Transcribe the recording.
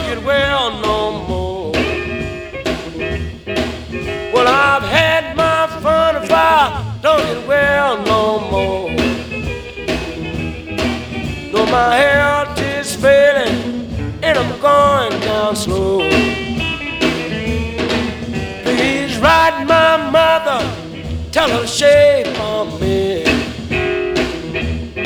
get well no more. Well, I've had my fun if I don't get well no more. No, my health is failing and I'm going down slow. Please write my mother, tell her to shave on me.